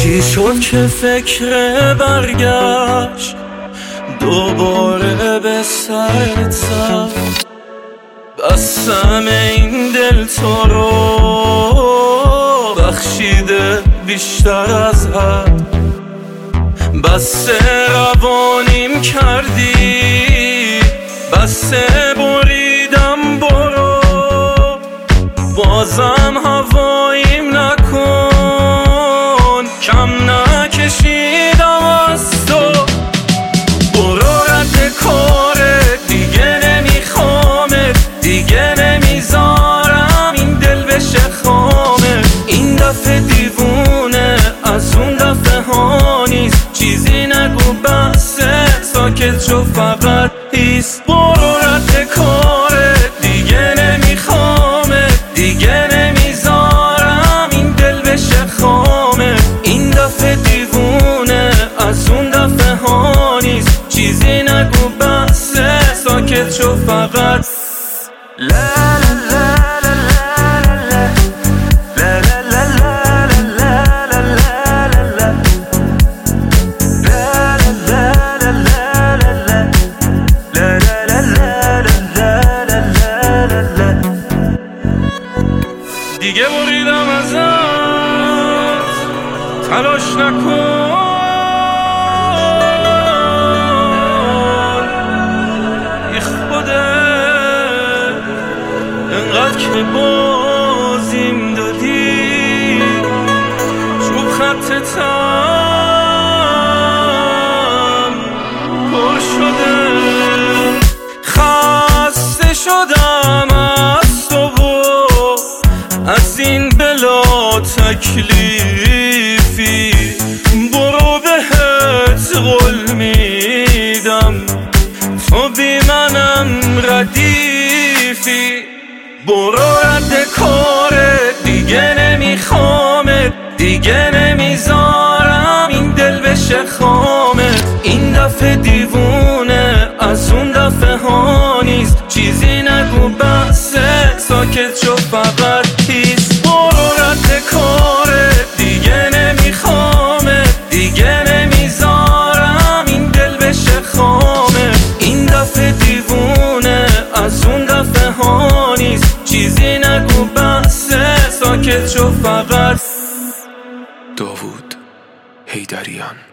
چی شد که فکر برگشت دوباره به سرت زد؟ بستم این دل تو رو بخشیده بیشتر از حد، بسته روانیم کردی، بسته بریدم برو، بازم هواییم نکن، کم نکشیدم از تو. برو رد کارت، دیگه نمیخوامت، دیگه نمیذارم این دل بشه خامت. این دفعه دیوونه از اون دفعه ها نیست، چیزی نگو بسه ساکت شو فقط ایست. برو رد کارت، دیگه نمیخوامت، دیگه نمیذارم این دل بشه خامت. این دفعه دیوونه از اون دفعه ها نیست، چیزی نگو بسه ساکت شو فقط. دیگه بریدم ازت، تلاش نکن، ای خودت انقدر که بازیم دادی، چوب خطتم پر شده. خسته شدم از تو و از این بلا تکلیفی، برو بهت قول میدم تو بی منم ردیفی. برو رد کارت، دیگه نمیخوامت، دیگه نمیذارم این دل بشه خامت. این دفعه دیوونه از اون دفعه ها نیست، چیزی نگو بسه ساکت شو فقط ایست. برو رد کارت، دیگه نمیخوامت، دیگه نمیذارم این دل بشه خامت. این دفعه دیوونه از اون دفعه ها نیست، چیزی نگو بسه ساکت شو فقط. داوود حیدریان.